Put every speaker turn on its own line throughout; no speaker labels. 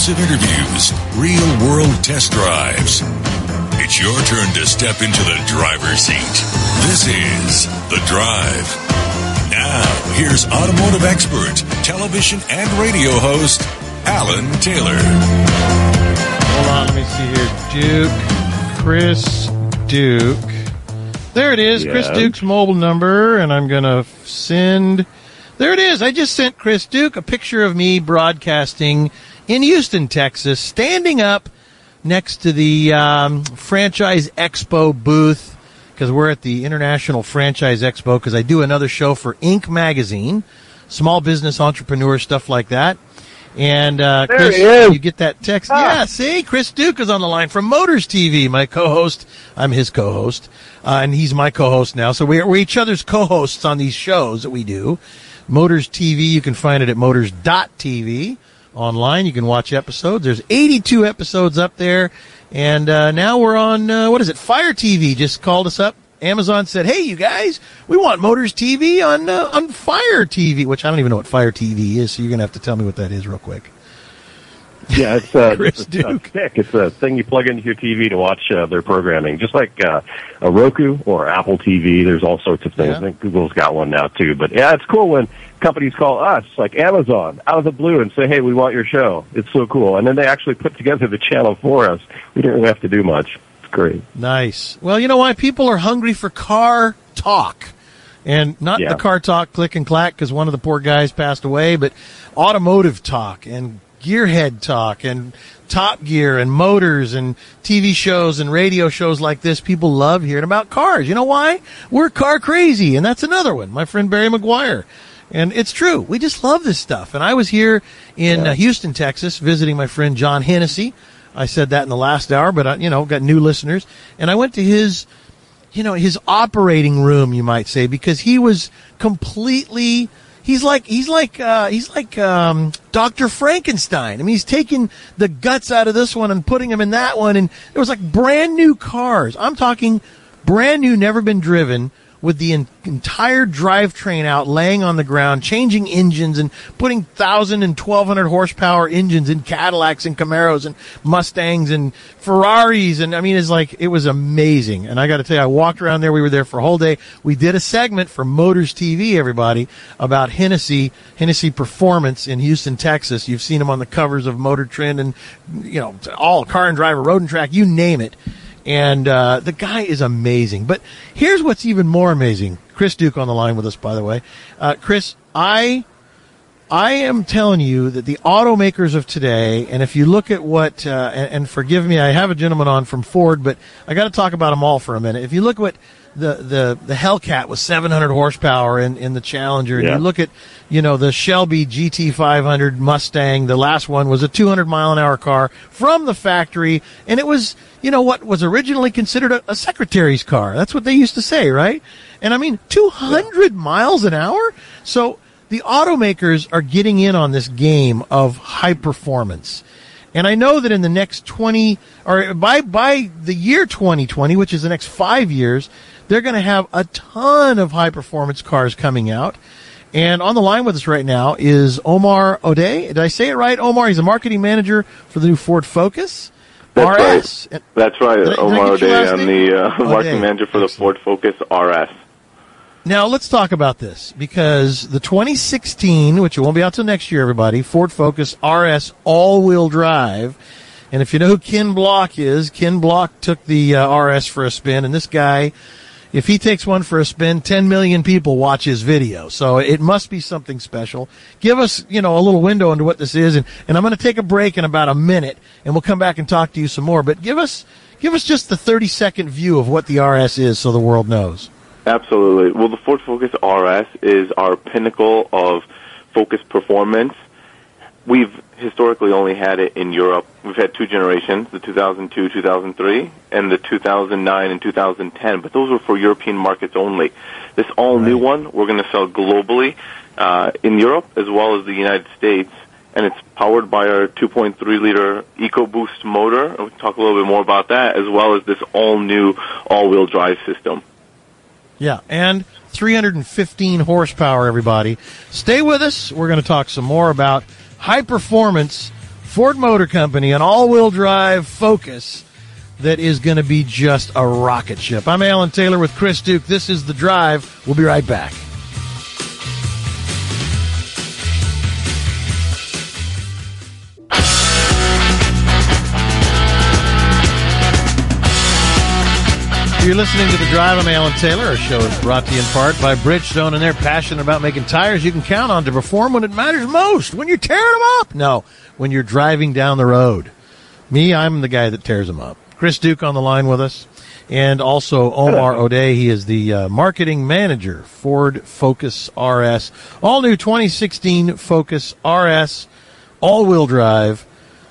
exclusive interviews, real-world test drives. It's your turn to step into the driver's seat. This is The Drive. Now, here's automotive expert, television and radio host, Alan Taylor.
Hold on, let me see here. Chris Duke. There it is, yeah. Chris Duke's mobile number, and I'm going to send... There it is. I just sent Chris Duke a picture of me broadcasting in Houston, Texas, standing up next to the Franchise Expo booth, because we're at the International Franchise Expo, because I do another show for Inc. magazine, small business entrepreneur, stuff like that. And Chris, you get that text. Yeah, see, Chris Duke is on the line from Motors TV, my co-host. I'm his co-host, and he's my co-host now. So we're each other's co-hosts on these shows that we do. Motors TV, you can find it at motors.tv. Online, you can watch episodes. There's 82 episodes up there. And now we're on, Fire TV just called us up. Amazon said, hey, you guys, we want Motors TV on Fire TV, which I don't even know what Fire TV is, so you're going to have to tell me what that is real quick.
Yeah, it's
Chris Duke.
It's a thing you plug into your TV to watch their programming, just like a Roku or Apple TV. There's all sorts of things.
Yeah.
I think Google's got one now, too. But, yeah, it's cool when companies call us, like Amazon, out of the blue and say, hey, we want your show. It's so cool. And then they actually put together the channel for us. We didn't really have to do much. It's great.
Nice. Well, you know why? People are hungry for car talk. And not the car talk, click and clack, because one of the poor guys passed away, but automotive talk and gearhead talk and Top Gear and motors and TV shows and radio shows like this. People love hearing about cars. You know why? We're car crazy, and that's another one. My friend Barry McGuire. And it's true. We just love this stuff. And I was here in Houston, Texas, visiting my friend John Hennessy. I said that in the last hour, but got new listeners. And I went to his operating room, you might say, because he was completely... He's like Dr. Frankenstein. I mean, he's taking the guts out of this one and putting them in that one. And it was like brand new cars. I'm talking brand new, never been driven, with the entire drivetrain out, laying on the ground, changing engines and putting 1,000 and 1,200 horsepower engines in Cadillacs and Camaros and Mustangs and Ferraris. And I mean, it was amazing. And I got to tell you, I walked around there. We were there for a whole day. We did a segment for Motors TV, everybody, about Hennessy Performance in Houston, Texas. You've seen him on the covers of Motor Trend and, all Car and Driver, Road and Track, you name it. And the guy is amazing. But here's what's even more amazing. Chris Duke on the line with us, by the way. Chris, I am telling you that the automakers of today, and if you look at what, and forgive me, I have a gentleman on from Ford, but I got to talk about them all for a minute. If you look at what the Hellcat was 700 horsepower in the Challenger, and you look at, the Shelby GT500 Mustang, the last one was a 200 mile an hour car from the factory, and it was, what was originally considered a secretary's car. That's what they used to say, right? And I mean, 200 miles an hour? So the automakers are getting in on this game of high performance. And I know that in the next by the year 2020, which is the next 5 years, they're going to have a ton of high performance cars coming out. And on the line with us right now is Omar O'Day. Did I say it right, Omar? He's a marketing manager for the new Ford Focus RS.
Right. That's right, Omar O'Day. I'm the marketing manager for the Ford Focus RS.
Now, let's talk about this, because the 2016, which it won't be out till next year, everybody, Ford Focus RS all-wheel drive. And if you know who Ken Block is, Ken Block took the RS for a spin, and this guy, if he takes one for a spin, 10 million people watch his video. So it must be something special. Give us, a little window into what this is, and I'm going to take a break in about a minute, and we'll come back and talk to you some more. But give us just the 30-second view of what the RS is so the world knows.
Absolutely. Well, the Ford Focus RS is our pinnacle of Focus performance. We've historically only had it in Europe. We've had two generations, the 2002, 2003, and the 2009 and 2010, but those were for European markets only. This all-new one, we're going to sell globally in Europe as well as the United States, and it's powered by our 2.3-liter EcoBoost motor. And we'll talk a little bit more about that, as well as this all-new all-wheel drive system.
Yeah, and 315 horsepower, everybody. Stay with us. We're going to talk some more about high-performance Ford Motor Company, an all-wheel drive Focus that is going to be just a rocket ship. I'm Alan Taylor with Chris Duke. This is The Drive. We'll be right back. You're listening to The Drive. I'm Alan Taylor. Our show is brought to you in part by Bridgestone, and they're passionate about making tires you can count on to perform when it matters most, when you're tearing them up. No, when you're driving down the road. Me, I'm the guy that tears them up. Chris Duke on the line with us, and also Omar O'Day. He is the marketing manager, Ford Focus RS. All new 2016 Focus RS, all-wheel drive,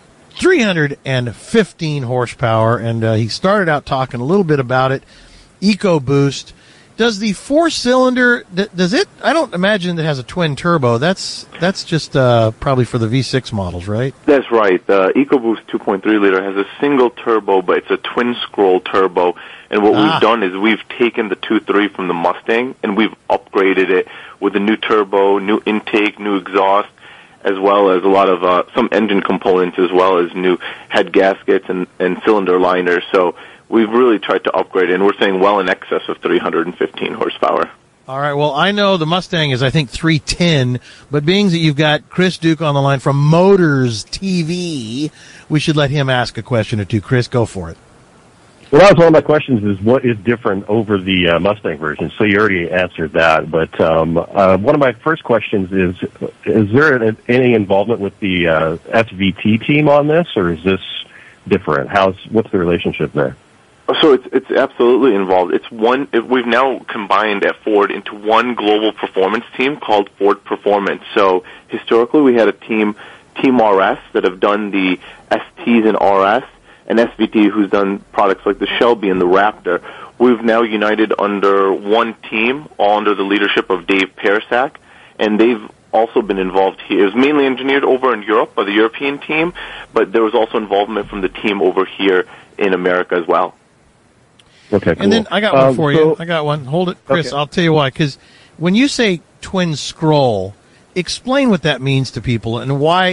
315 horsepower, and he started out talking a little bit about it. EcoBoost. Does the four-cylinder, does it, I don't imagine it has a twin turbo. That's just probably for the V6 models, right?
That's right. The EcoBoost 2.3 liter has a single turbo, but it's a twin-scroll turbo. And what we've done is we've taken the 2.3 from the Mustang, and we've upgraded it with a new turbo, new intake, new exhaust, as well as a lot of some engine components, as well as new head gaskets and cylinder liners. So we've really tried to upgrade it, and we're saying well in excess of 315 horsepower.
All right, well, I know the Mustang is, I think, 310, but being that you've got Chris Duke on the line from Motors TV, we should let him ask a question or two. Chris, go for it.
Well, that was one of my questions, is what is different over the Mustang version? So you already answered that, but one of my first questions is there any involvement with the SVT team on this, or is this different? What's the relationship there?
So it's absolutely involved. We've now combined at Ford into one global performance team called Ford Performance. So historically we had a Team RS that have done the STs and RS, and SVT who's done products like the Shelby and the Raptor. We've now united under one team, all under the leadership of Dave Persak, and they've also been involved here. It was mainly engineered over in Europe by the European team, but there was also involvement from the team over here in America as well.
Okay, cool.
And then I got one for you. I got one. Hold it, Chris. Okay. I'll tell you why. Because when you say twin scroll, explain what that means to people and why,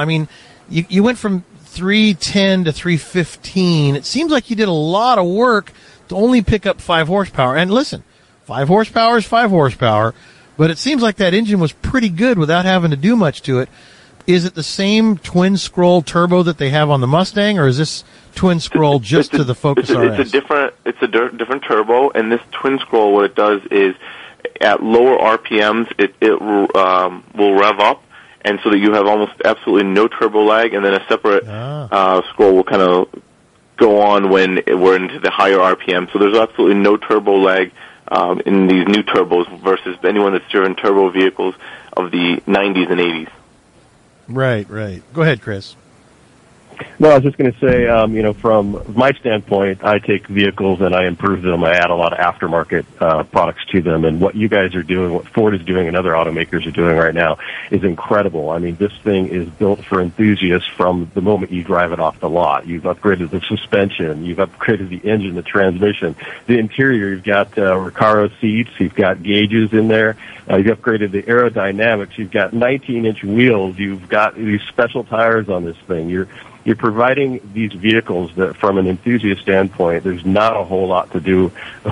you went from 310 to 315. It seems like you did a lot of work to only pick up 5 horsepower. And listen, 5 horsepower is 5 horsepower, but it seems like that engine was pretty good without having to do much to it. Is it the same twin scroll turbo that they have on the Mustang, or is this twin scroll just to the Focus RS?
It's a different turbo, and this twin scroll, what it does is at lower RPMs, it will rev up, and so that you have almost absolutely no turbo lag, and then a separate scroll will kind of go on when we're into the higher RPM. So there's absolutely no turbo lag in these new turbos versus anyone that's driven turbo vehicles of the 90s and 80s.
Right. Go ahead, Chris.
No, I was just going to say, from my standpoint, I take vehicles and I improve them. I add a lot of aftermarket products to them. And what you guys are doing, what Ford is doing and other automakers are doing right now is incredible. I mean, this thing is built for enthusiasts from the moment you drive it off the lot. You've upgraded the suspension. You've upgraded the engine, the transmission. The interior, you've got Recaro seats. You've got gauges in there. You've upgraded the aerodynamics. You've got 19-inch wheels. You've got these special tires on this thing. You're providing these vehicles that, from an enthusiast standpoint, there's not a whole lot to do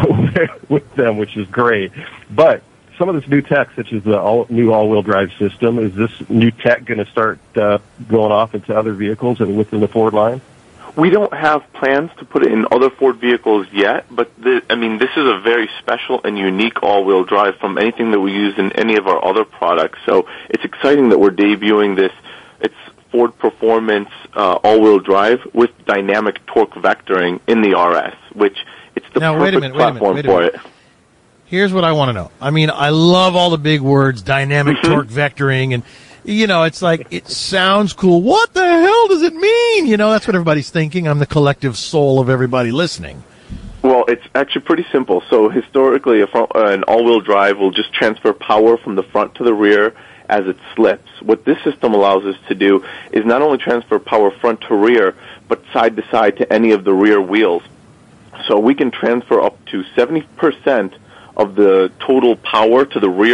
with them, which is great. But some of this new tech, such as the new all-wheel drive system, is this new tech going to start going off into other vehicles and within the Ford line?
We don't have plans to put it in other Ford vehicles yet, but this is a very special and unique all-wheel drive from anything that we use in any of our other products. So it's exciting that we're debuting this. It's Ford Performance all-wheel drive with dynamic torque vectoring in the RS, which it's the perfect platform for it.
Here's what I want to know. I mean, I love all the big words, dynamic torque vectoring, and, it's like, it sounds cool. What the hell does it mean? That's what everybody's thinking. I'm the collective soul of everybody listening.
Well, it's actually pretty simple. So historically, an all-wheel drive will just transfer power from the front to the rear as it slips. What this system allows us to do is not only transfer power front to rear, but side to side to any of the rear wheels. So we can transfer up to 70% of the total power to the rear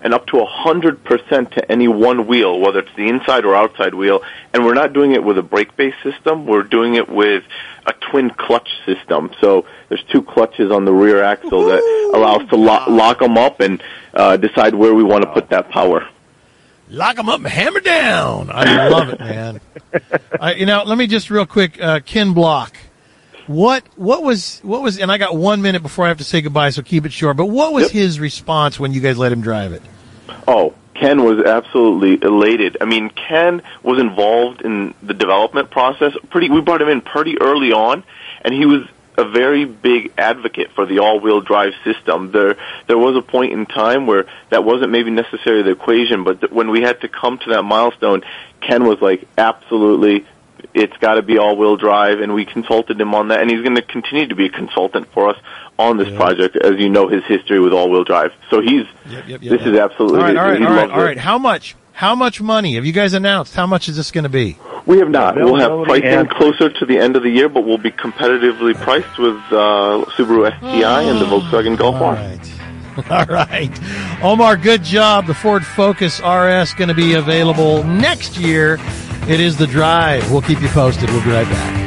and up to 100% to any one wheel, whether it's the inside or outside wheel. And we're not doing it with a brake-based system. We're doing it with a twin clutch system. So there's two clutches on the rear axle that allow us to lock them up and decide where we want to put that power.
Lock them up and hammer down. I love it, man. Let me just real quick, Ken Block. What was, and I got 1 minute before I have to say goodbye, so keep it short, but what was his response when you guys let him drive it?
Oh, Ken was absolutely elated. I mean, Ken was involved in the development process. We brought him in pretty early on, and he was a very big advocate for the all-wheel drive system. There was a point in time where that wasn't maybe necessarily the equation, but when we had to come to that milestone, Ken was like, absolutely, it's got to be all-wheel drive, and we consulted him on that, and he's going to continue to be a consultant for us on this project, as you know his history with all-wheel drive. So this is absolutely...
All right. How much money? Have you guys announced? How much is this going to be?
We have not. We'll have pricing closer to the end of the year, but we'll be competitively priced with Subaru STI and the Volkswagen Golf R.
All right. Omar, good job. The Ford Focus RS going to be available next year. It is The Drive. We'll keep you posted. We'll be right back.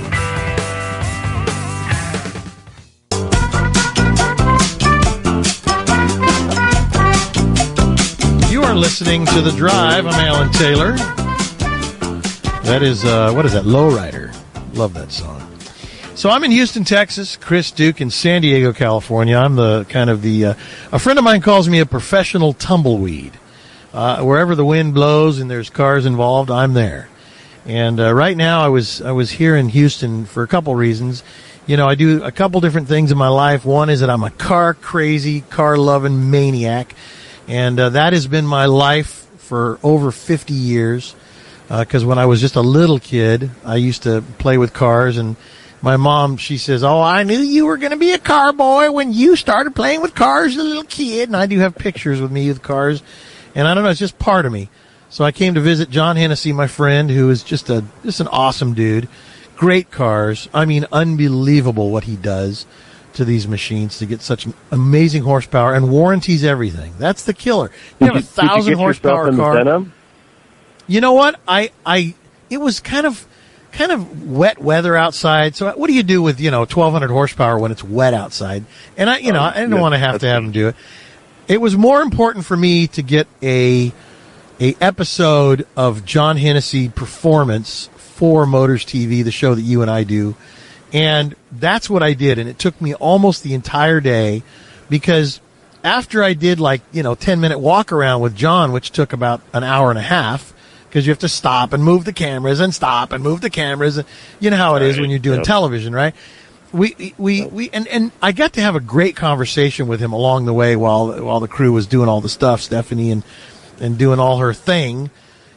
You are listening to The Drive. I'm Alan Taylor. That is, what is that? Lowrider. Love that song. So I'm in Houston, Texas. Chris Duke in San Diego, California. I'm a friend of mine calls me a professional tumbleweed. Wherever the wind blows and there's cars involved, I'm there. And right now I was here in Houston for a couple reasons. I do a couple different things in my life. One is that I'm a car-crazy, car-loving maniac. And that has been my life for over 50 years. Because when I was just a little kid, I used to play with cars, and my mom, she says, "Oh, I knew you were going to be a car boy when you started playing with cars as a little kid." And I do have pictures with me with cars, and I don't know, it's just part of me. So I came to visit John Hennessy, my friend, who is just an awesome dude. Great cars. I mean, unbelievable what he does to these machines to get such amazing horsepower, and warranties everything. That's the killer. You have a 1,000 horsepower car. You know what? It was kind of wet weather outside. So what do you do with 1,200 horsepower when it's wet outside? And I didn't want to have him do it. It was more important for me to get a episode of John Hennessy Performance for Motors TV, the show that you and I do, and that's what I did. And it took me almost the entire day, because after I did 10-minute walk around with John, which took about an hour and a half. Because you have to stop and move the cameras and stop and move the cameras. You know how it is when you're doing television, right? And I got to have a great conversation with him along the way while the crew was doing all the stuff, Stephanie and doing all her thing.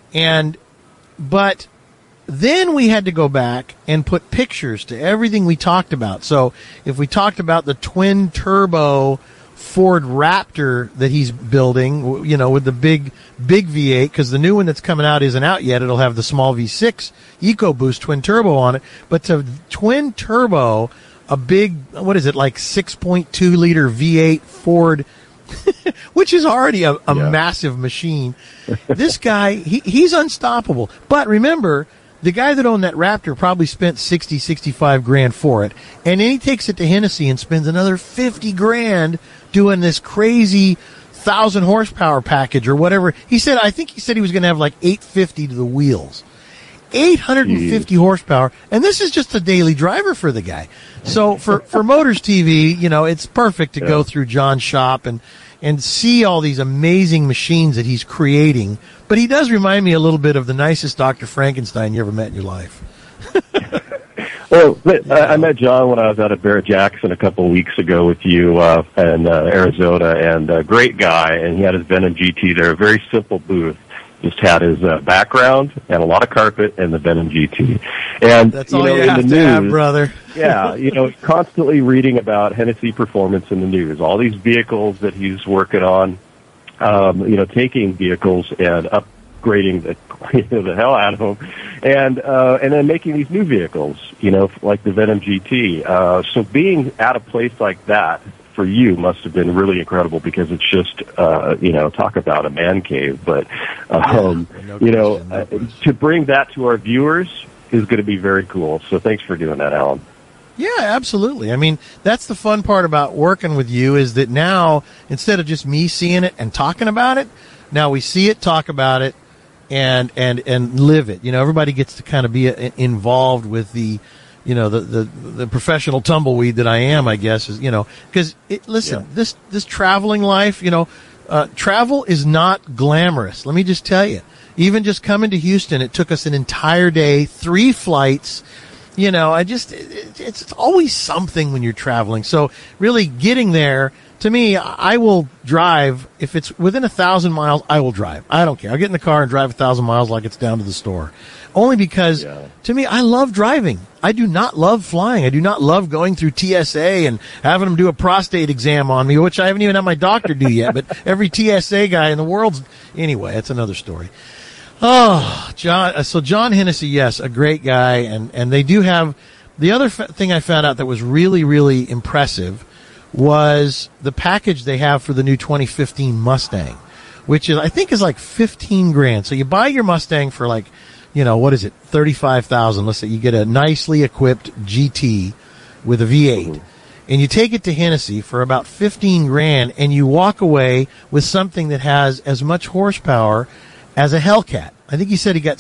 But then we had to go back and put pictures to everything we talked about. So if we talked about the twin turbo Ford Raptor that he's building, with the big V8, because the new one that's coming out isn't out yet. It'll have the small V6 EcoBoost twin turbo on it. But to twin turbo a big, 6.2 liter V8 Ford, which is already a massive machine. This guy, he's unstoppable. But remember, the guy that owned that Raptor probably spent $65,000 for it. And then he takes it to Hennessy and spends another $50,000 doing this crazy 1,000 horsepower package or whatever. I think he said he was going to have 850 to the wheels. 850 horsepower. And this is just a daily driver for the guy. So for Motors TV, it's perfect to go through John's shop and see all these amazing machines that he's creating. But he does remind me a little bit of the nicest Dr. Frankenstein you ever met in your life.
Well, I met John when I was out at Barrett-Jackson a couple of weeks ago with you in Arizona, and a great guy, and he had his Venom GT there, a very simple booth. Just had his background and a lot of carpet and the Venom GT. And
that's all you have to have, brother.
Yeah, constantly reading about Hennessy Performance in the news, all these vehicles that he's working on, taking vehicles and upgrading the hell out of them, and then making these new vehicles, like the Venom GT. So being at a place like that for you must have been really incredible because it's just, talk about a man cave. But, to bring that to our viewers is going to be very cool. So thanks for doing that, Alan.
Yeah, absolutely. I mean, that's the fun part about working with you is that now, instead of just me seeing it and talking about it, now we see it, talk about it, and live it. Everybody gets to kind of be involved with the professional tumbleweed that I am, I guess, is, because this traveling life, travel is not glamorous. Let me just tell you, even just coming to Houston, it took us an entire day, 3 flights. It's always something when you're traveling. So really getting there, to me, I will drive. If it's within 1,000 miles, I will drive. I don't care. I'll get in the car and drive 1,000 miles like it's down to the store. Only because, to me, I love driving. I do not love flying. I do not love going through TSA and having them do a prostate exam on me, which I haven't even had my doctor do yet. But every TSA guy in the world's... Anyway, that's another story. Oh, John. So John Hennessy, yes, a great guy. And they do have... The other thing I found out that was really, really impressive was the package they have for the new 2015 Mustang, which I think is like $15,000. So you buy your Mustang for like, what is it? $35,000. Let's say you get a nicely equipped GT with a V8 and you take it to Hennessy for about $15,000 and you walk away with something that has as much horsepower as a Hellcat. I think he said he got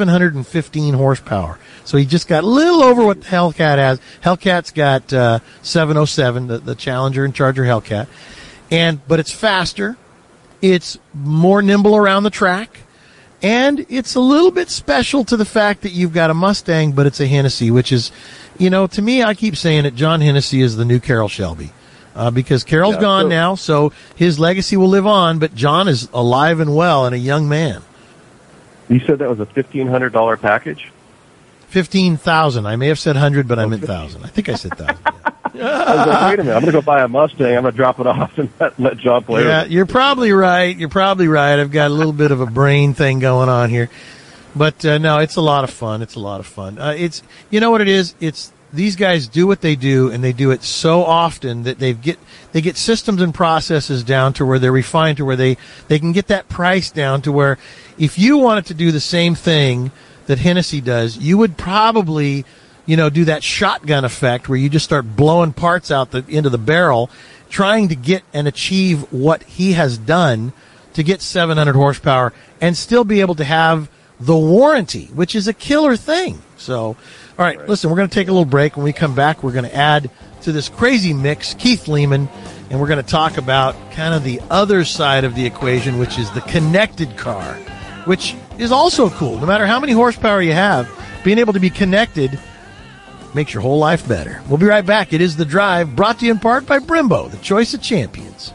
715 horsepower. So he just got a little over what the Hellcat has. Hellcat's got 707, the Challenger and Charger Hellcat. But it's faster. It's more nimble around the track. And it's a little bit special to the fact that you've got a Mustang, but it's a Hennessy, which is, to me, I keep saying it, John Hennessy is the new Carroll Shelby. Because Carroll's gone now, so his legacy will live on, but John is alive and well and a young man.
You said that was a $1,500 package?
15,000. I may have said 100, but I meant 1,000. I think I said 1,000. Yeah.
I was like, wait a minute, I'm going to go buy a Mustang. I'm going to drop it off and let John play with it.
You're probably right. I've got a little bit of a brain thing going on here. But, no, it's a lot of fun. It's what it is? It's, these guys do what they do, and they do it so often that they get systems and processes down to where they're refined, to where they can get that price down to where if you wanted to do the same thing that Hennessy does, you would probably, do that shotgun effect where you just start blowing parts out into the barrel, trying to get and achieve what he has done to get 700 horsepower and still be able to have the warranty, which is a killer thing. So, all right, listen, we're going to take a little break. When we come back, we're going to add to this crazy mix Keith Leman, and we're going to talk about kind of the other side of the equation, which is the connected car, which is also cool. No matter how many horsepower you have, being able to be connected makes your whole life better. We'll be right back. It is The Drive, brought to you in part by Brembo, the choice of champions.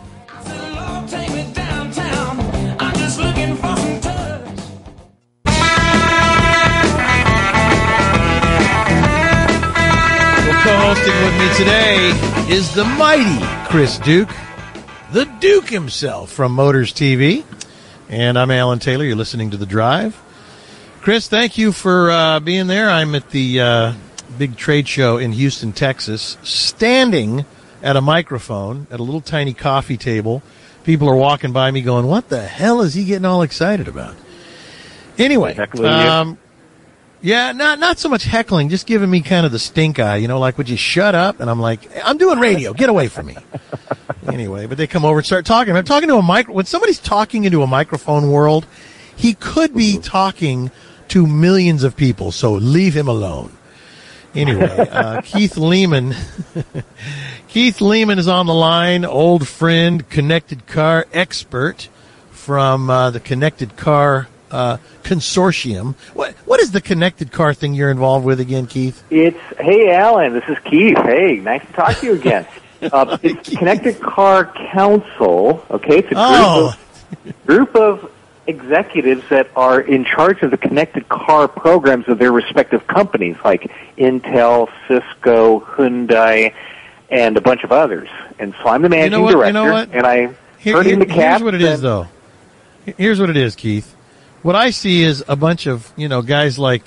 Co-hosting with me today is the mighty Chris Duke, the Duke himself from Motors TV. And I'm Alan Taylor. You're listening to The Drive. Chris, thank you for being there. I'm at the big trade show in Houston, Texas, standing at a microphone at a little tiny coffee table. People are walking by me going, what the hell is he getting all excited about? Anyway, yeah, not so much heckling, just giving me kind of the stink eye, like, would you shut up? And I'm like, I'm doing radio, get away from me. Anyway, but they come over and start talking. I'm talking to when somebody's talking into a microphone world, he could be talking to millions of people, so leave him alone. Anyway, Keith Leman. Keith Leman is on the line, old friend, connected car expert from the Connected Car Consortium. What is the connected car thing you're involved with again, Keith?
Hey, Alan, this is Keith. Hey, nice to talk to you again. It's Connected Car Council. Okay, it's a group of executives that are in charge of the connected car programs of their respective companies, like Intel, Cisco, Hyundai, and a bunch of others. And so I'm the managing director, and I herding the cats.
Here's what it is, though. Here's what it is, Keith. What I see is a bunch of, guys like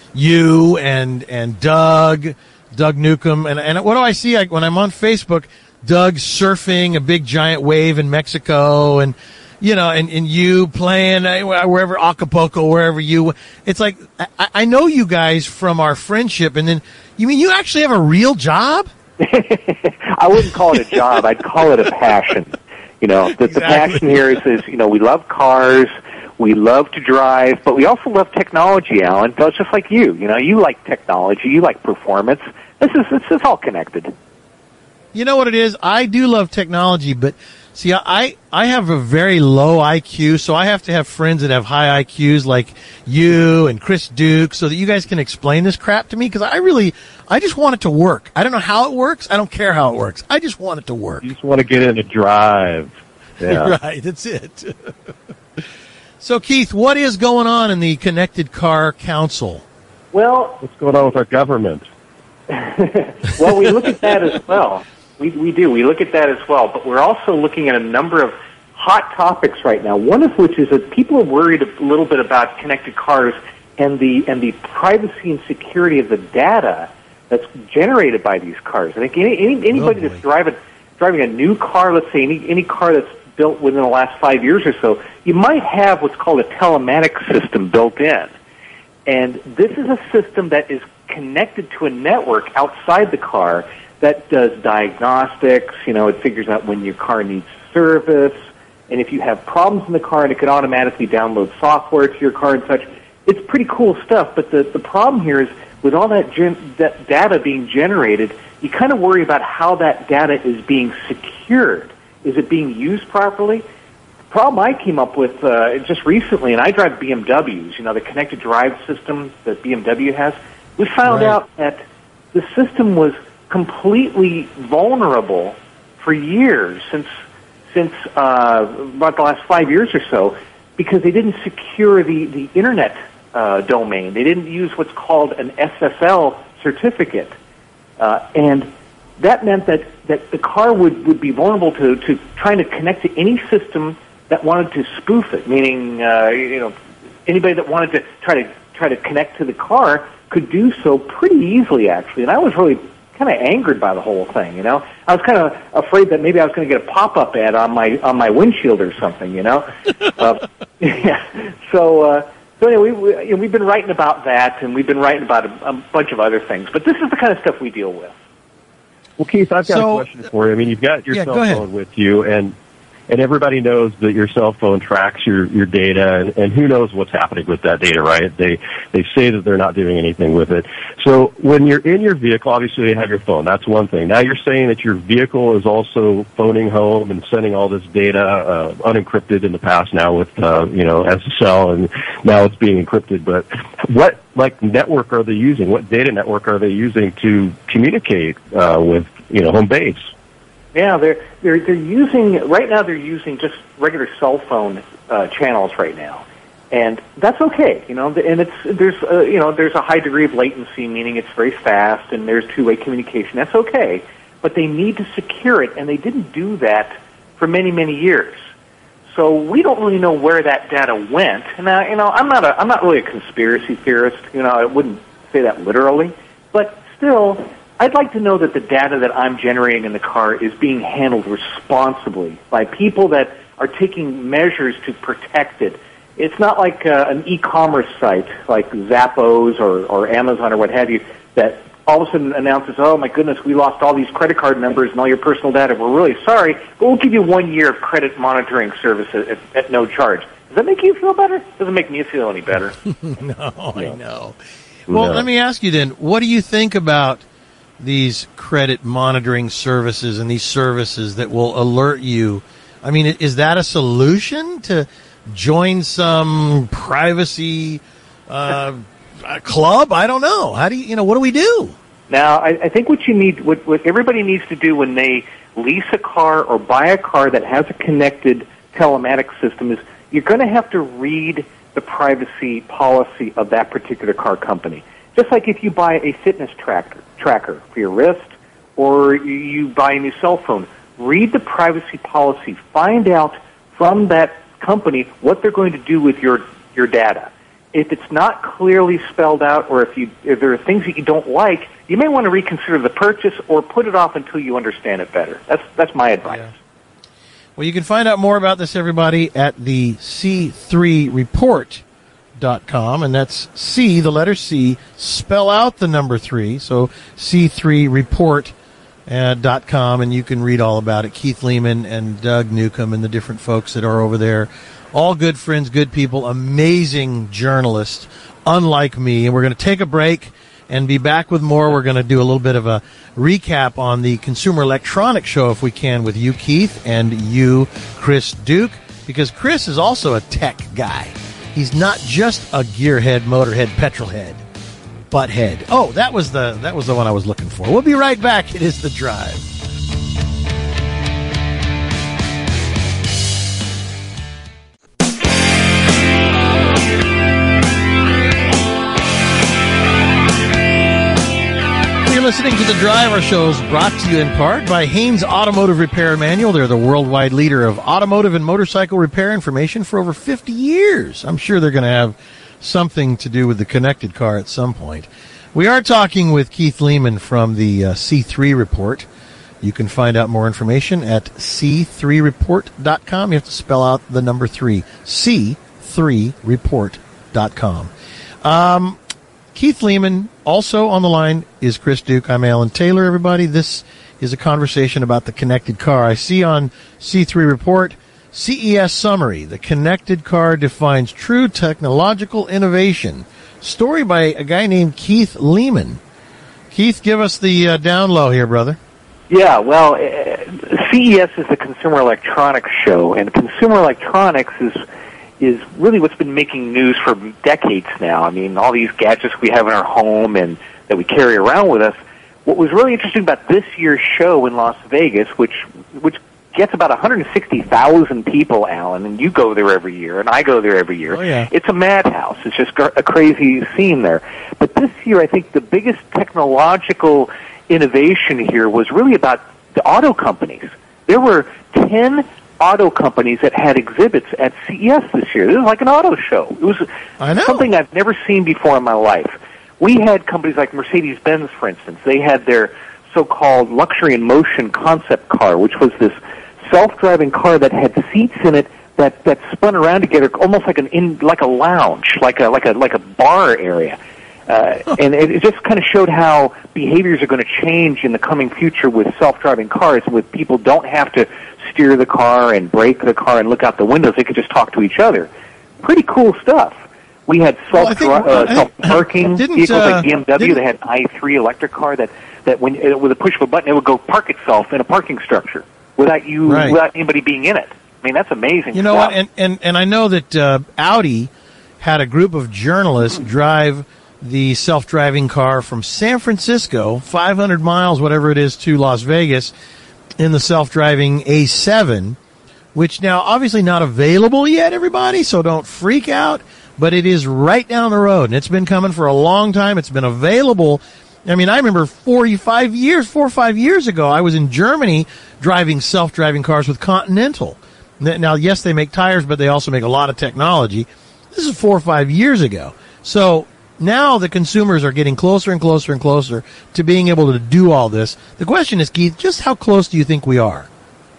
you and Doug Newcomb. And what do I see when I'm on Facebook? Doug surfing a big giant wave in Mexico, and and you playing wherever, Acapulco, wherever it's like, I know you guys from our friendship, and then you mean you actually have a real job?
I wouldn't call it a job. I'd call it a passion. The passion here is we love cars, we love to drive, but we also love technology, Alan. It's just like you. You like technology, you like performance. This is all connected.
You know what it is? I do love technology, but see, I have a very low IQ, so I have to have friends that have high IQs like you and Chris Duke so that you guys can explain this crap to me, because I just want it to work. I don't know how it works. I don't care how it works. I just want it to work.
You just want to get in a drive. Yeah.
Right, that's it. So, Keith, what is going on in the Connected Car Council?
Well,
what's going on with our government?
Well, we look at that as well. We do. We look at that as well. But we're also looking at a number of hot topics right now, one of which is that people are worried a little bit about connected cars and the privacy and security of the data that's generated by these cars. I think anybody that's driving a new car, let's say any car that's built within the last 5 years or so, you might have what's called a telematics system built in. And this is a system that is connected to a network outside the car that does diagnostics. It figures out when your car needs service, and if you have problems in the car, and it can automatically download software to your car and such. It's pretty cool stuff, but the problem here is with all that data being generated, you kind of worry about how that data is being secured. Is it being used properly? The problem I came up with just recently, and I drive BMWs, the connected drive system that BMW has, we found out that the system was completely vulnerable for years, since about the last 5 years or so, because they didn't secure the internet domain. They didn't use what's called an SSL certificate, and that meant that the car would be vulnerable to trying to connect to any system that wanted to spoof it. Meaning, anybody that wanted to try to connect to the car could do so pretty easily, actually. And I was really kind of angered by the whole thing. I was kind of afraid that maybe I was going to get a pop-up ad on my windshield or something. Yeah. So anyway, we've been writing about that, and we've been writing about a bunch of other things. But this is the kind of stuff we deal with.
Well, Keith, I've got a question for you. I mean, you've got your cell phone with you, and everybody knows that your cell phone tracks your data, and who knows what's happening with that data, right? They say that they're not doing anything with it. So when you're in your vehicle, obviously you have your phone. That's one thing. Now you're saying that your vehicle is also phoning home and sending all this data unencrypted in the past now with SSL, and now it's being encrypted. But what network are they using? What data network are they using to communicate with home base?
Yeah, they're using right now. They're using just regular cell phone channels right now, and that's okay. And there's a high degree of latency, meaning it's very fast, and there's two-way communication. That's okay, but they need to secure it, and they didn't do that for many years. So we don't really know where that data went. And I'm not really a conspiracy theorist. I wouldn't say that literally, but still, I'd like to know that the data that I'm generating in the car is being handled responsibly by people that are taking measures to protect it. It's not like an e-commerce site like Zappos or Amazon or what have you that all of a sudden announces, oh my goodness, we lost all these credit card numbers and all your personal data. We're really sorry, but we'll give you 1 year of credit monitoring service at no charge. Does that make you feel better? Doesn't make me feel any better.
No, I know. Well, let me ask you then, what do you think about these credit monitoring services and these services that will alert you? I mean, is that a solution to join some privacy club? I don't know. How do what do we do?
Now, I think what everybody needs to do when they lease a car or buy a car that has a connected telematics system is you're going to have to read the privacy policy of that particular car company. Just like if you buy a fitness tracker for your wrist or you buy a new cell phone, read the privacy policy. Find out from that company what they're going to do with your data. if it's not clearly spelled out, or if there are things that you don't like, you may want to reconsider the purchase or put it off until you understand it better. That's my advice.
Yeah. Well, you can find out more about this, everybody, at the C3report.com, and that's C, the letter C, spell out the number 3, so C3report.com, and you can read all about it. Keith Leman and Doug Newcomb and the different folks that are over there. All good friends, good people, amazing journalists, unlike me. And we're going to take a break and be back with more. We're going to do a little bit of a recap on the Consumer Electronics Show, if we can, with you, Keith, and you, Chris Duke, because Chris is also a tech guy. He's not just a gearhead, motorhead, petrolhead, butthead. Oh, that was the one I was looking for. We'll be right back. It is The Drive. Listening to The Drive. Our show is brought to you in part by Haynes Automotive Repair Manual. They're the worldwide leader of automotive and motorcycle repair information for over 50 years. I'm sure they're going to have something to do with the connected car at some point. We are talking with Keith Leman from the C3 Report. You can find out more information at C3report.com. You have to spell out the number 3, C3report.com. Keith Leman, also on the line, is Chris Duke. I'm Alan Taylor, everybody. This is a conversation about the connected car. I see on C3 Report, CES Summary, the connected car defines true technological innovation. Story by a guy named Keith Leman. Keith, give us the down low here, brother.
Yeah, well, CES is the Consumer Electronics Show, and consumer electronics is really what's been making news for decades now. I mean, all these gadgets we have in our home and that we carry around with us. What was really interesting about this year's show in Las Vegas, which gets about 160,000 people, Alan, and you go there every year, and I go there every year.
Oh, yeah.
It's a madhouse. It's just a crazy scene there. But this year, I think the biggest technological innovation here was really about the auto companies. There were 10 auto companies that had exhibits at CES this year. It was like an auto show. It was something I've never seen before in my life. We had companies like Mercedes-Benz, for instance. They had their so-called luxury in motion concept car, which was this self-driving car that had seats in it that spun around together, almost like like a lounge, like a bar area. And it just kind of showed how behaviors are going to change in the coming future with self-driving cars, with people don't have to steer the car and brake the car and look out the windows. They could just talk to each other. Pretty cool stuff. We had self-parking vehicles like BMW. They had an i3 electric car that with a push of a button, it would go park itself in a parking structure without anybody being in it. I mean, that's amazing.
You know what? And I know that Audi had a group of journalists drive the self-driving car from San Francisco, 500 miles, whatever it is, to Las Vegas in the self-driving A7, which now obviously not available yet, everybody, so don't freak out, but it is right down the road, and it's been coming for a long time. It's been available. I mean, I remember 4 or 5 years ago, I was in Germany driving self-driving cars with Continental. Now, yes, they make tires, but they also make a lot of technology. This is 4 or 5 years ago. So now the consumers are getting closer and closer and closer to being able to do all this. The question is, Keith, just how close do you think we are?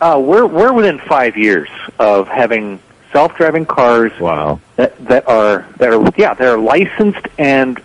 We're within 5 years of having self-driving cars.
Wow.
that are licensed and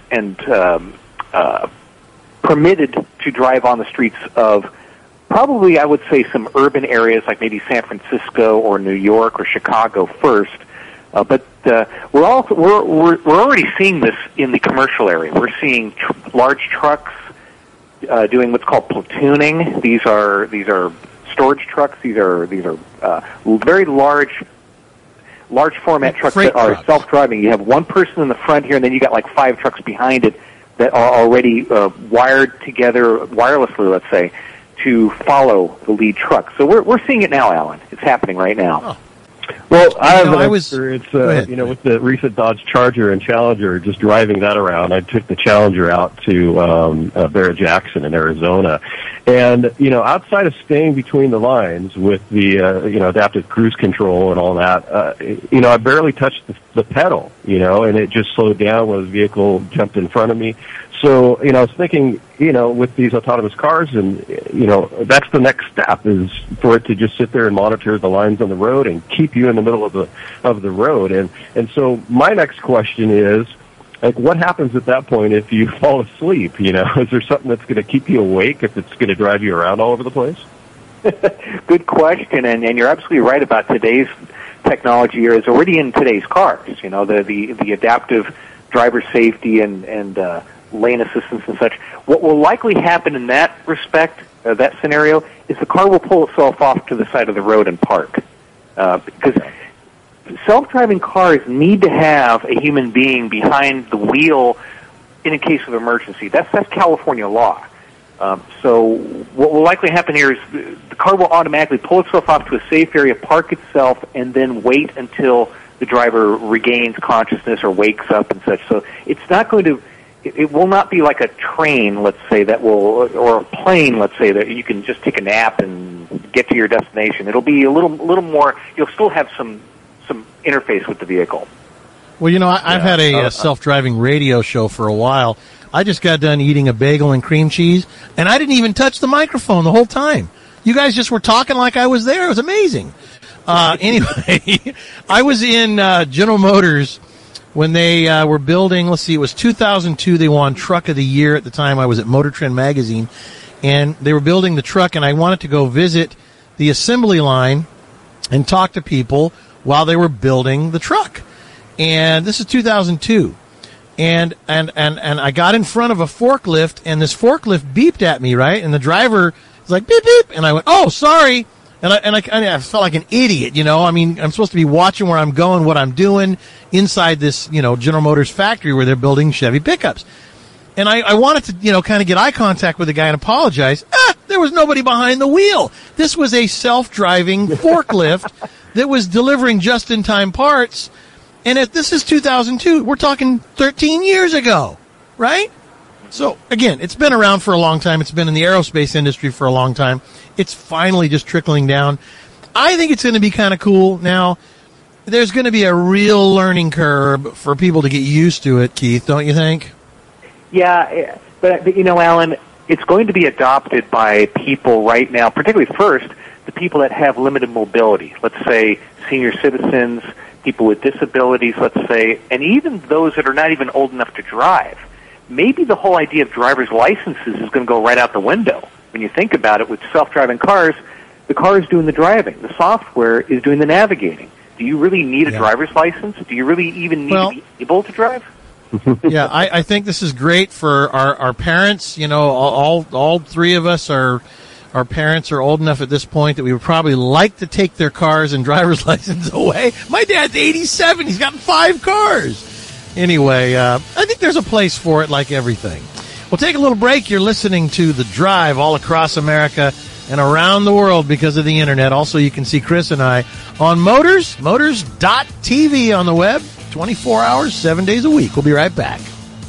permitted to drive on the streets of probably, I would say, some urban areas like maybe San Francisco or New York or Chicago first. But we're already seeing this in the commercial area. We're seeing large trucks doing what's called platooning. These are storage trucks. These are very large format trucks that are self-driving. You have one person in the front here, and then you got like 5 trucks behind it that are already wired together wirelessly, let's say, to follow the lead truck. So we're seeing it now, Alan. It's happening right now.
Oh.
Well, I have an experience, with the recent Dodge Charger and Challenger, just driving that around. I took the Challenger out to Barrett-Jackson in Arizona. And, outside of staying between the lines with the, adaptive cruise control and all that, I barely touched the pedal, and it just slowed down when the vehicle jumped in front of me. So, I was thinking, with these autonomous cars and, that's the next step is for it to just sit there and monitor the lines on the road and keep you in the middle of the road. And so my next question is, like, what happens at that point if you fall asleep? Is there something that's going to keep you awake if it's going to drive you around all over the place?
Good question. And you're absolutely right about today's technology is already in today's cars. The adaptive driver safety and lane assistance and such. What will likely happen in that respect, that scenario, is the car will pull itself off to the side of the road and park. Because self-driving cars need to have a human being behind the wheel in a case of emergency. That's California law. So what will likely happen here is the car will automatically pull itself off to a safe area, park itself, and then wait until the driver regains consciousness or wakes up and such. So it's not going to... It will not be like a train, let's say, or a plane, let's say, that you can just take a nap and get to your destination. It'll be a little more. You'll still have some interface with the vehicle.
Well, I've had a self-driving radio show for a while. I just got done eating a bagel and cream cheese, and I didn't even touch the microphone the whole time. You guys just were talking like I was there. It was amazing. Anyway, I was in General Motors when they were building, it was 2002, they won Truck of the Year at the time. I was at Motor Trend magazine, and they were building the truck, and I wanted to go visit the assembly line and talk to people while they were building the truck. And this is 2002. And I got in front of a forklift, and this forklift beeped at me, right? And the driver was like, beep, beep. And I went, oh, sorry. And I felt like an idiot, I'm supposed to be watching where I'm going, what I'm doing inside this, General Motors factory where they're building Chevy pickups. And I wanted to, kind of get eye contact with the guy and apologize. There was nobody behind the wheel. This was a self-driving forklift that was delivering just-in-time parts. And this is 2002. We're talking 13 years ago, right? So, again, it's been around for a long time. It's been in the aerospace industry for a long time. It's finally just trickling down. I think it's going to be kind of cool. Now, there's going to be a real learning curve for people to get used to it, Keith, don't you think?
Yeah, but Alan, it's going to be adopted by people right now, particularly first, the people that have limited mobility. Let's say senior citizens, people with disabilities, let's say, and even those that are not even old enough to drive. Maybe the whole idea of driver's licenses is going to go right out the window. When you think about it, with self-driving cars, the car is doing the driving. The software is doing the navigating. Do you really need a driver's license? Do you really even need to be able to drive?
Yeah, I think this is great for our parents. All three of us our parents are old enough at this point that we would probably like to take their cars and driver's license away. My dad's 87. He's got 5 cars. Anyway, I think there's a place for it like everything. We'll take a little break. You're listening to The Drive all across America and around the world because of the Internet. Also, you can see Chris and I on motors.tv on the web, 24 hours, 7 days a week. We'll be right back.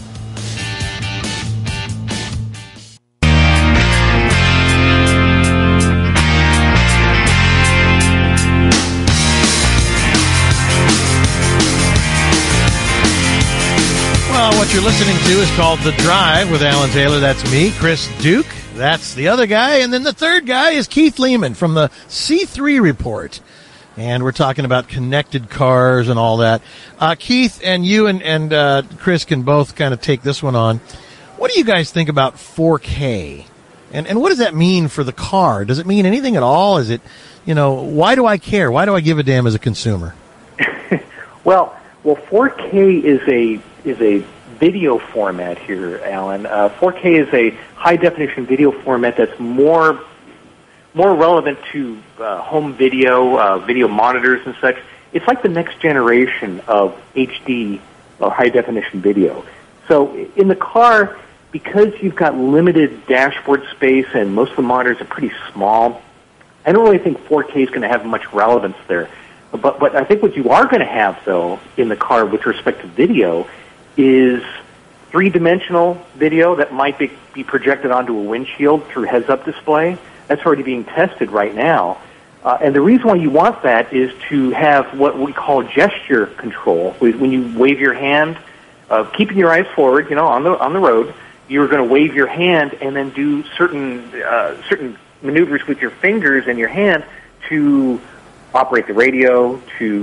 What you're listening to is called The Drive with Alan Taylor. That's me, Chris Duke. That's the other guy. And then the third guy is Keith Lehman from the C3 Report. And we're talking about connected cars and all that. Keith, and you and Chris can both kind of take this one on. What do you guys think about 4K? And what does that mean for the car? Does it mean anything at all? Is it, why do I care? Why do I give a damn as a consumer?
Well, 4K is a video format here, Alan. 4K is a high-definition video format that's more relevant to home video, video monitors and such. It's like the next generation of HD, or high-definition video. So in the car, because you've got limited dashboard space and most of the monitors are pretty small, I don't really think 4K is going to have much relevance there. But I think what you are going to have, though, in the car with respect to video is three-dimensional video that might be projected onto a windshield through heads-up display. That's already being tested right now. And the reason why you want that is to have what we call gesture control. When you wave your hand, keeping your eyes forward, on the road, you're going to wave your hand and then do certain maneuvers with your fingers and your hand to operate the radio,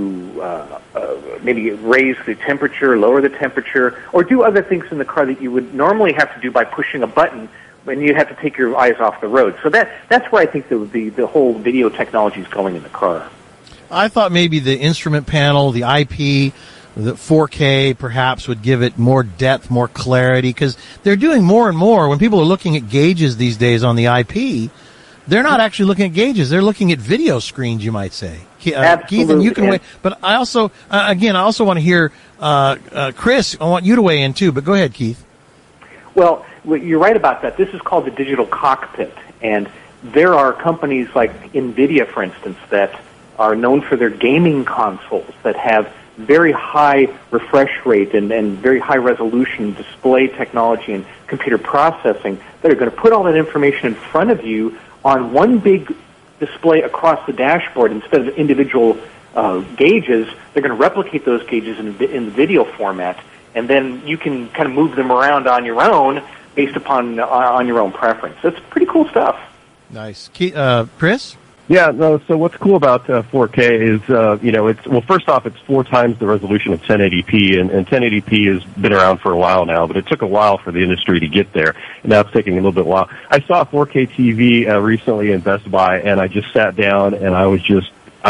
to maybe raise the temperature, lower the temperature, or do other things in the car that you would normally have to do by pushing a button when you have to take your eyes off the road. So that's where I think the whole video technology is going in the car.
I thought maybe the instrument panel, the IP, the 4K perhaps would give it more depth, more clarity, because they're doing more and more. When people are looking at gauges these days on the IP, they're not actually looking at gauges. They're looking at video screens, you might say. Keith, and you can wait. But I also, I also want to hear Chris. I want you to weigh in too, but go ahead, Keith.
Well, you're right about that. This is called the digital cockpit, and there are companies like NVIDIA, for instance, that are known for their gaming consoles that have very high refresh rate and very high resolution display technology and computer processing that are going to put all that information in front of you on one big display across the dashboard instead of individual gauges. They're going to replicate those gauges in the video format, and then you can kind of move them around on your own based upon on your own preference. That's pretty cool stuff.
Nice. Chris?
Yeah, no, so what's cool about 4K is, first off, it's 4 times the resolution of 1080p, and 1080p has been around for a while now, but it took a while for the industry to get there, and now it's taking a little bit while. I saw a 4K TV recently in Best Buy, and I just sat down, and I was just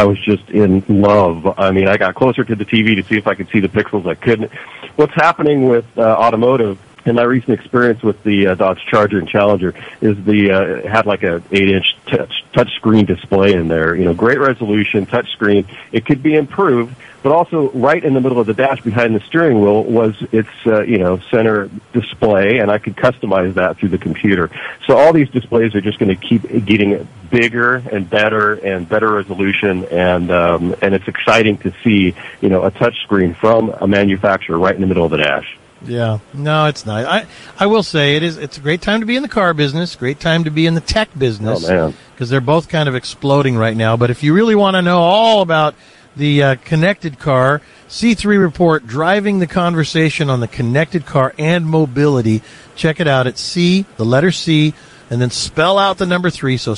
in love. I mean, I got closer to the TV to see if I could see the pixels. I couldn't. What's happening with automotive, in my recent experience with the Dodge Charger and Challenger, is it had like a 8-inch touch screen display in there. Great resolution, touch screen. It could be improved, but also right in the middle of the dash behind the steering wheel was its center display, and I could customize that through the computer. So all these displays are just going to keep getting bigger and better resolution, and it's exciting to see a touch screen from a manufacturer right in the middle of the dash.
Yeah, no, it's nice. I will say it's a great time to be in the car business, great time to be in the tech business.
Oh, man.
Because they're both kind of exploding right now. But if you really want to know all about the connected car, C3 Report, driving the conversation on the connected car and mobility, check it out at the letter C, and then spell out the number 3, so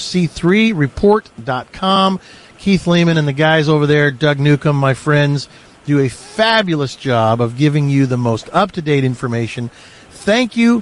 c3report.com. Keith Lehman and the guys over there, Doug Newcomb, my friends, do a fabulous job of giving you the most up-to-date information. Thank you,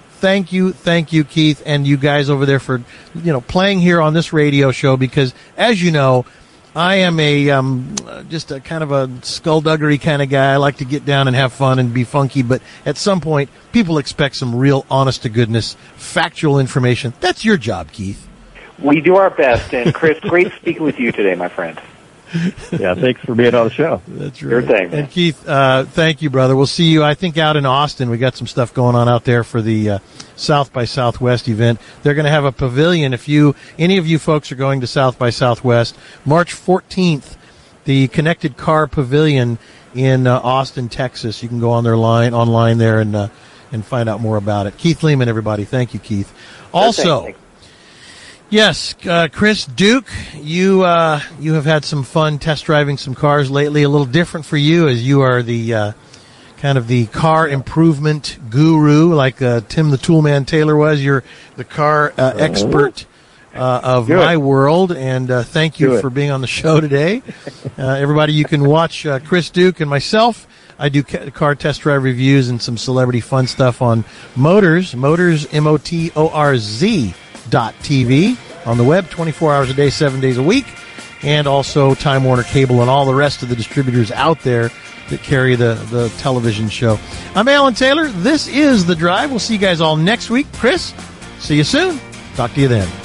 Keith, and you guys over there for playing here on this radio show, because as you know, I am just a kind of a skullduggery kind of guy. I like to get down and have fun and be funky, but at some point, people expect some real honest-to-goodness, factual information. That's your job, Keith.
We do our best, and Chris, great speaking with you today, my friend.
Yeah, thanks for being on the show.
That's right.
Sure thing, man.
And Keith, thank you, brother. We'll see you, I think, out in Austin. We got some stuff going on out there for the South by Southwest event. They're going to have a pavilion. If any of you folks are going to South by Southwest, March 14th, the Connected Car Pavilion in Austin, Texas. You can go on their online there and find out more about it. Keith Lehman, everybody. Thank you, Keith. Also, yes, Chris Duke, you have had some fun test driving some cars lately. A little different for you, as you are the kind of the car improvement guru, like Tim the Toolman Taylor was. You're the car expert of my world, and thank you for being on the show today. Everybody, you can watch Chris Duke and myself. I do car test drive reviews and some celebrity fun stuff on Motors, MotorsTV on the web, 24 hours a day, 7 days a week, and also Time Warner Cable and all the rest of the distributors out there that carry the television show. I'm Alan Taylor. This is The Drive. We'll see you guys all next week. Chris, see you soon. Talk to you then.